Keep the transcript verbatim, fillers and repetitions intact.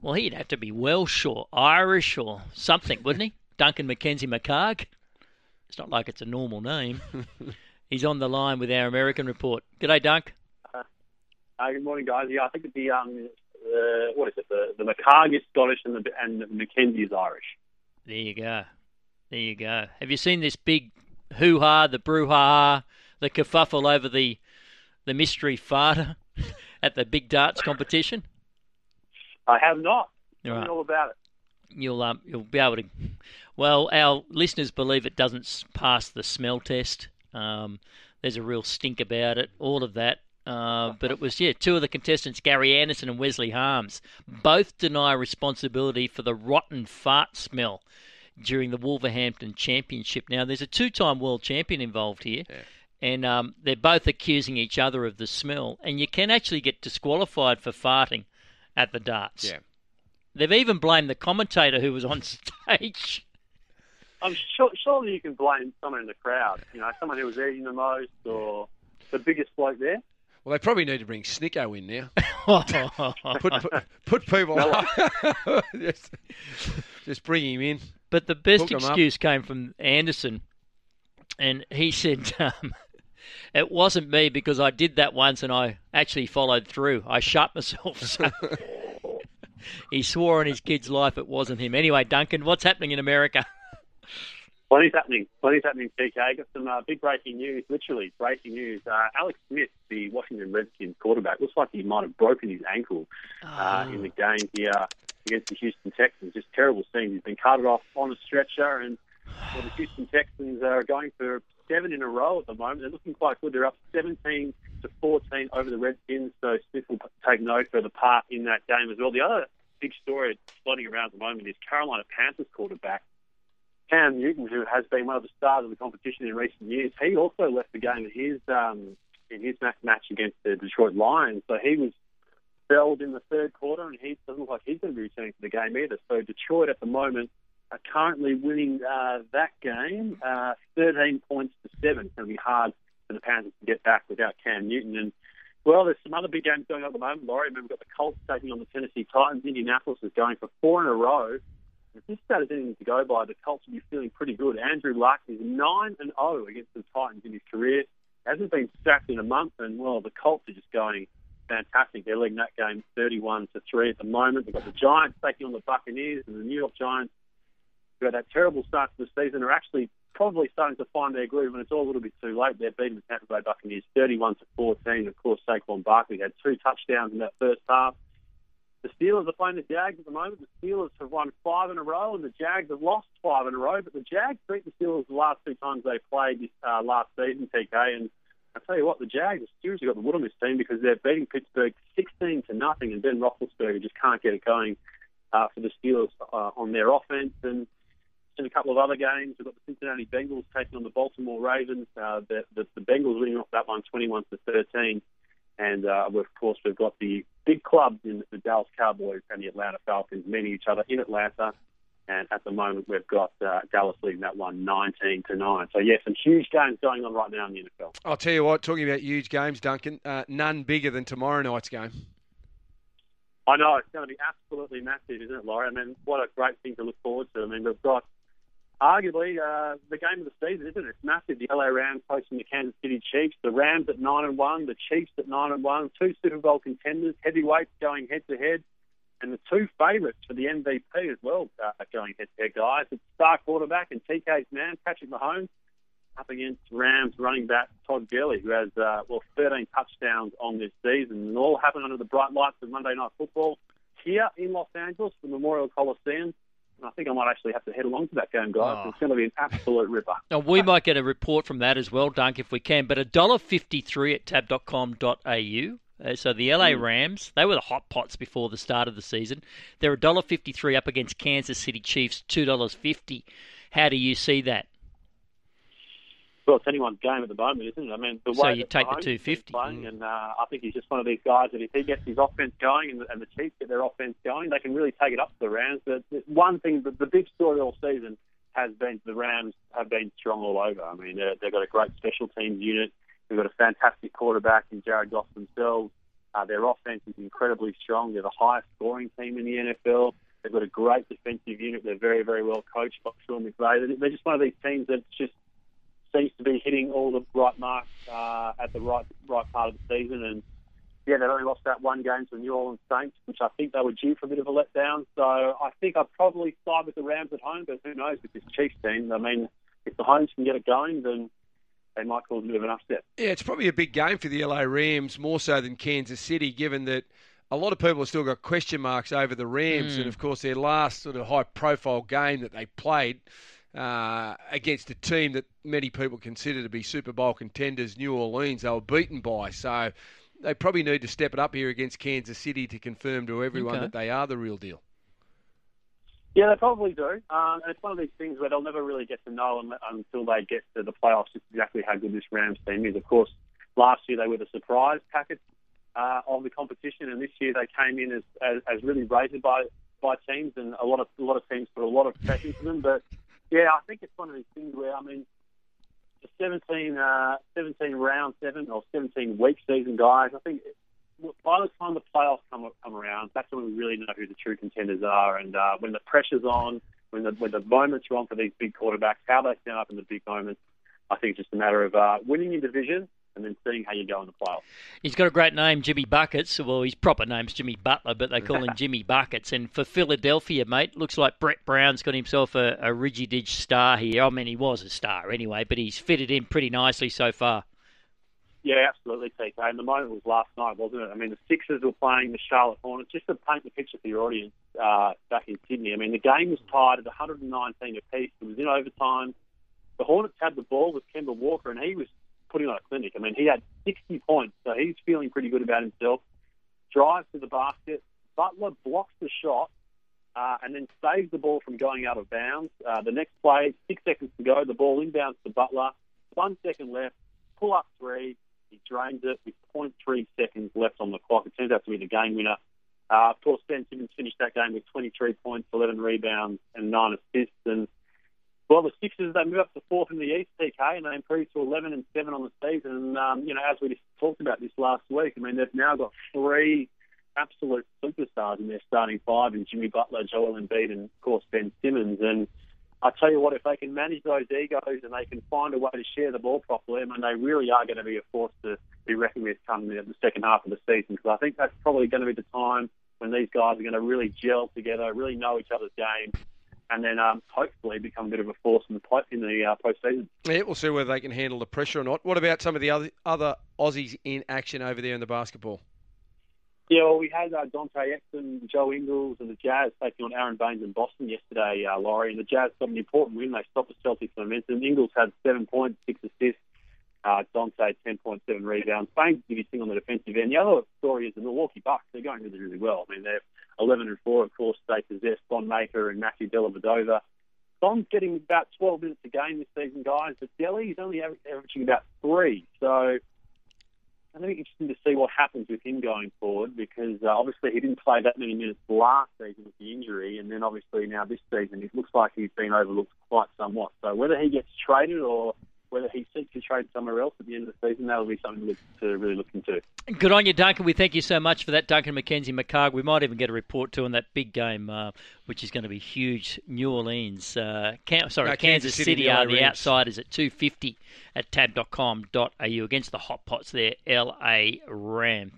Well, he'd have to be Welsh or Irish or something, wouldn't he? Duncan Mackenzie McHarg. It's not like it's a normal name. He's on the line with our American report. G'day, Dunk. Uh, uh, good morning, guys. Yeah, I think the um, uh, what is it? The the McHarg is Scottish and the and the Mackenzie is Irish. There you go. There you go. Have you seen this big hoo-ha, the brouhaha, the kerfuffle over the the mystery farter at the big darts competition? I have not. All I right. know all about it. You'll um you'll be able to. Well, our listeners believe it doesn't s- pass the smell test. Um, there's a real stink about it. All of that. Uh, but it was, yeah, two of the contestants, Gary Anderson and Wesley Harms, both deny responsibility for the rotten fart smell during the Wolverhampton Championship. Now, there's a two-time world champion involved here, Yeah. and um, they're both accusing each other of the smell, and you can actually get disqualified for farting at the darts. Yeah. They've even blamed the commentator who was on stage. I'm sure, surely you can blame someone in the crowd. You know, someone who was eating the most or the biggest bloke there. Well, they probably need to bring Snicko in now. put, put put people just, just bring him in. But the best Hook 'em up. excuse came from Anderson, and he said, um, it wasn't me because I did that once and I actually followed through. I shut myself. So he swore on his kid's life it wasn't him. Anyway, Duncan, what's happening in America? Plenty's happening. Plenty's happening, T K. Got some uh, big breaking news, literally breaking news. Uh, Alex Smith, the Washington Redskins quarterback, looks like he might have broken his ankle uh, Oh. in the game here against the Houston Texans. Just terrible scenes. He's been carted off on a stretcher, and well, the Houston Texans are going for seven in a row at the moment. They're looking quite good. They're up seventeen to fourteen over the Redskins, so Smith will take no further part in that game as well. The other big story floating around at the moment is Carolina Panthers quarterback Cam Newton, who has been one of the stars of the competition in recent years. He also left the game in his um, in his match against the Detroit Lions. So he was felled in the third quarter, and he doesn't look like he's going to be returning to the game either. So Detroit at the moment are currently winning uh, that game, uh, thirteen points to seven. It's going to be hard for the Panthers to get back without Cam Newton. And well, there's some other big games going on at the moment, Laurie. Remember, we've got the Colts taking on the Tennessee Titans. Indianapolis is going for four in a row. If this stat is anything to go by, the Colts will be feeling pretty good. Andrew Luck is nine and oh against the Titans in his career. Hasn't been sacked in a month, and, well, the Colts are just going fantastic. They're leading that game thirty-one to three at the moment. They've got the Giants taking on the Buccaneers, and the New York Giants, who had that terrible start to the season, are actually probably starting to find their groove, and it's all a little bit too late. They're beating the Tampa Bay Buccaneers thirty-one to fourteen. Of course, Saquon Barkley had two touchdowns in that first half. The Steelers are playing the Jags at the moment. The Steelers have won five in a row, and the Jags have lost five in a row. But the Jags beat the Steelers the last two times they played this uh, last season, T K. And I tell you what, the Jags have seriously got the wood on this team because they're beating Pittsburgh sixteen to nothing, and Ben Roethlisberger just can't get it going uh, for the Steelers uh, on their offense. And in a couple of other games, we've got the Cincinnati Bengals taking on the Baltimore Ravens. Uh, the, the, the Bengals winning off that one, twenty-one to thirteen. And, uh, of course, we've got the big clubs in the Dallas Cowboys and the Atlanta Falcons meeting each other in Atlanta. And at the moment, we've got uh, Dallas leading that one nineteen to nine. So, yeah, some huge games going on right now in the N F L. I'll tell you what, talking about huge games, Duncan, uh, none bigger than tomorrow night's game. I know, it's going to be absolutely massive, isn't it, Laurie? I mean, what a great thing to look forward to. I mean, we've got arguably uh, the game of the season, isn't it? It's massive. The L A Rams hosting the Kansas City Chiefs. The Rams at nine and one. The Chiefs at nine and one. Two Super Bowl contenders, heavyweights going head to head, and the two favourites for the M V P as well uh, going head to head, guys. It's star quarterback and T K's man, Patrick Mahomes, up against Rams running back Todd Gurley, who has uh, well thirteen touchdowns on this season, and all happened under the bright lights of Monday Night Football here in Los Angeles, the Memorial Coliseum. I think I might actually have to head along to that game, guys. Oh. It's going to be an absolute ripper. Now, we might get a report from that as well, Dunk, if we can. But one dollar fifty-three at tab dot com dot a u. Uh, so the L A Rams, they were the hot pots before the start of the season. They're one dollar fifty-three up against Kansas City Chiefs, two dollars fifty. How do you see that? Well, it's anyone's game at the moment, isn't it? I mean, the So way you that take the Mahomes two has been fifty. playing, Mm. and uh, I think he's just one of these guys that if he gets his offense going and the, and the Chiefs get their offense going, they can really take it up to the Rams. But one thing, the, the big story all season has been the Rams have been strong all over. I mean, they've got a great special teams unit. They've got a fantastic quarterback in Jared Goff themselves. Uh, their offense is incredibly strong. They're the highest scoring team in the N F L. They've got a great defensive unit. They're very, very well coached by Sean McVay. They're just one of these teams that just seems to be hitting all the right marks uh, at the right right part of the season. And, yeah, they've only lost that one game to the New Orleans Saints, which I think they were due for a bit of a letdown. So I think I'd probably side with the Rams at home, but who knows with this Chiefs team. I mean, if the Homes can get it going, then they might cause a bit of an upset. Yeah, it's probably a big game for the L A Rams, more so than Kansas City, given that a lot of people have still got question marks over the Rams. Mm. And, of course, their last sort of high-profile game that they played uh, against a team that many people consider to be Super Bowl contenders, New Orleans, they were beaten by. So they probably need to step it up here against Kansas City to confirm to everyone okay. that they are the real deal. Yeah, they probably do. Um, and it's one of these things where they'll never really get to know until they get to the playoffs just exactly how good this Rams team is. Of course, last year they were the surprise packet uh, of the competition, and this year they came in as, as, as really rated by, by teams, and a lot of a lot of teams put a lot of pressure into them. But yeah, I think it's one of these things where, I mean, the seventeen, uh, seventeen round seven or seventeen week season guys, I think by the time the playoffs come come around, that's when we really know who the true contenders are. And uh, when the pressure's on, when the when the moments are on for these big quarterbacks, how they stand up in the big moments, I think it's just a matter of uh, winning your division and then seeing how you go in the playoffs. He's got a great name, Jimmy Buckets. Well, his proper name's Jimmy Butler, but they call him Jimmy Buckets. And for Philadelphia, mate, looks like Brett Brown's got himself a, a Rigidage star here. I mean, he was a star anyway, but he's fitted in pretty nicely so far. Yeah, absolutely, T K. And the moment was last night, wasn't it? I mean, the Sixers were playing the Charlotte Hornets. Just to paint the picture for your audience uh, back in Sydney, I mean, the game was tied at one hundred nineteen apiece. It was in overtime. The Hornets had the ball with Kemba Walker, and he was putting on a clinic. I mean, he had sixty points, so he's feeling pretty good about himself. Drives to the basket. Butler blocks the shot uh, and then saves the ball from going out of bounds. Uh, the next play, six seconds to go, the ball inbounds to Butler. One second left, pull up three. He drains it with zero point three seconds left on the clock. It turns out to be the game winner. Uh, of course, Ben Simmons finished that game with twenty-three points, eleven rebounds, and nine assists. And well, the Sixers, they move up to fourth in the East, T K, and they improve to eleven and seven on the season. And um, you know, as we just talked about this last week, I mean, they've now got three absolute superstars in their starting five: in Jimmy Butler, Joel Embiid, and of course Ben Simmons. And I tell you what, if they can manage those egos and they can find a way to share the ball properly, I mean, they really are going to be a force to be reckoned with come the second half of the season. Because I think that's probably going to be the time when these guys are going to really gel together, really know each other's game, and then um, hopefully become a bit of a force in the po- in the uh, postseason. Yeah, we'll see whether they can handle the pressure or not. What about some of the other other Aussies in action over there in the basketball? Yeah, well, we had uh, Dante Exum, Joe Ingles, and the Jazz taking on Aaron Baines in Boston yesterday, uh, Laurie. And the Jazz got an important win. They stopped the Celtics' momentum. Ingles had seven points, six assists. Uh, Dante, ten point seven rebounds. Baines did his thing on the defensive end. The other story is the Milwaukee Bucks. They're going really, really well. I mean, they're eleven and four, of course. They possess Don Maker and Matthew Dellavedova. Don's getting about twelve minutes a game this season, guys, but Delly's only averaging about three. So I think it's interesting to see what happens with him going forward, because uh, obviously he didn't play that many minutes last season with the injury, and then obviously now this season it looks like he's been overlooked quite somewhat. So whether he gets traded or whether he seeks to trade somewhere else at the end of the season, that'll be something to really look into. Good on you, Duncan. We thank you so much for that, Duncan McKenzie McCarg. We might even get a report too on that big game, uh, which is going to be huge. New Orleans, uh, Cam- sorry, no, Kansas, Kansas City, City are the Rams. Outsiders at two fifty at tab dot com dot a u against the Hot Pots there, L A Rams.